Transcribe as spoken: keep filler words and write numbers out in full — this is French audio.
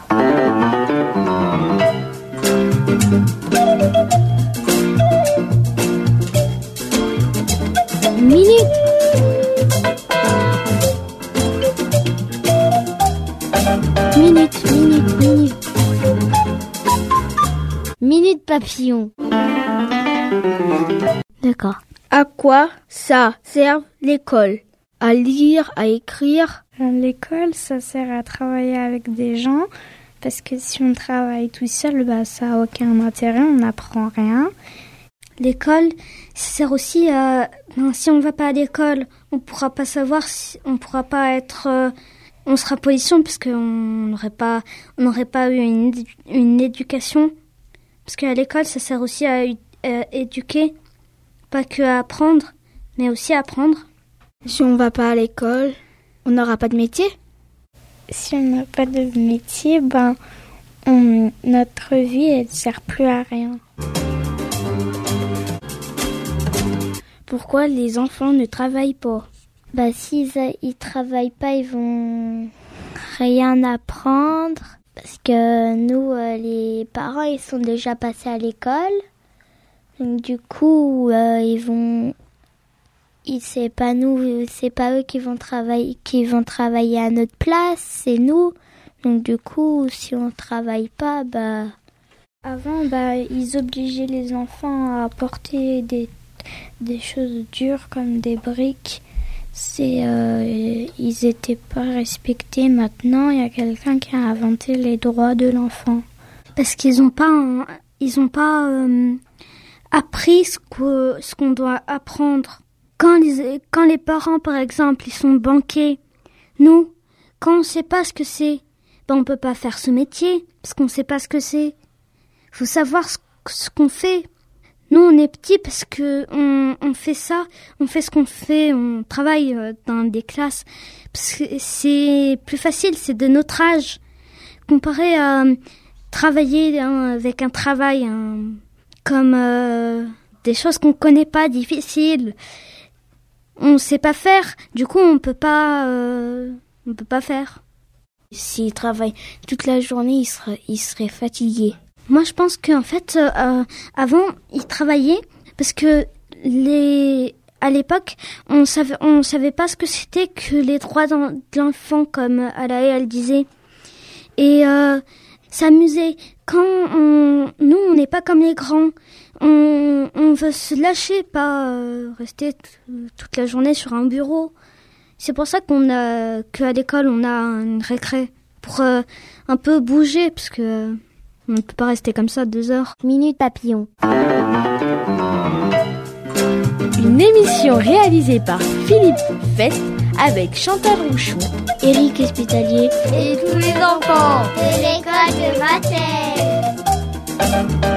Minute. Minute, minute, minute. Minute papillon. D'accord. À quoi ça sert l'école? À lire, à écrire? L'école, ça sert à travailler avec des gens, parce que si on travaille tout seul, bah, ça n'a aucun intérêt, on n'apprend rien. L'école, ça sert aussi à... Ben, si on ne va pas à l'école, on ne pourra pas savoir, si, on ne pourra pas être... Euh, on sera pollution parce qu'on n'aurait pas, on n'aurait pas eu une, une éducation. Parce qu'à l'école, ça sert aussi à, à éduquer, pas que à apprendre, mais aussi à apprendre. Si on ne va pas à l'école, on n'aura pas de métier? Si on n'a pas de métier, ben, on, notre vie, elle ne sert plus à rien. Pourquoi les enfants ne travaillent pas? Bah, s'ils ne travaillent pas, ils vont rien apprendre. Parce que nous, euh, les parents, ils sont déjà passés à l'école. Donc, du coup, euh, ils vont... Ils, c'est pas nous, c'est pas eux qui vont travailler, qui vont travailler à notre place, c'est nous. Donc, du coup, si on travaille pas, bah... Avant, bah, ils obligeaient les enfants à porter des, des choses dures comme des briques. C'est, euh, ils n'étaient pas respectés. Maintenant, il y a quelqu'un qui a inventé les droits de l'enfant. Parce qu'ils n'ont pas, ils ont pas euh, appris ce, que, ce qu'on doit apprendre. Quand les, quand les parents, par exemple, ils sont banquiers, nous, quand on ne sait pas ce que c'est, ben on ne peut pas faire ce métier, parce qu'on ne sait pas ce que c'est. Il faut savoir ce, ce qu'on fait. Nous, on est petits parce que on, on fait ça, on fait ce qu'on fait, on travaille dans des classes. Parce que c'est plus facile, c'est de notre âge. Comparé à travailler avec un travail hein, comme euh, des choses qu'on connaît pas, difficiles. On sait pas faire, du coup on peut pas, euh, on peut pas faire. S'ils travaillent toute la journée, ils seraient, ils seraient fatigués. Moi, je pense qu'en fait, euh, avant, ils travaillaient parce que les, à l'époque, on savait, on savait pas ce que c'était que les droits de l'enfant, comme Alaë, elle disait. Et euh, s'amuser. Quand on, nous, on n'est pas comme les grands. On, on veut se lâcher, pas euh, rester t- toute la journée sur un bureau. C'est pour ça qu'on a, qu'à l'école, on a une récré pour euh, un peu bouger, parce que euh, on ne peut pas rester comme ça deux heures. Minute papillon. Une émission réalisée par Philippe Fest avec Chantal Rouchou, Éric Espitalier et tous les enfants de l'école de Mattel.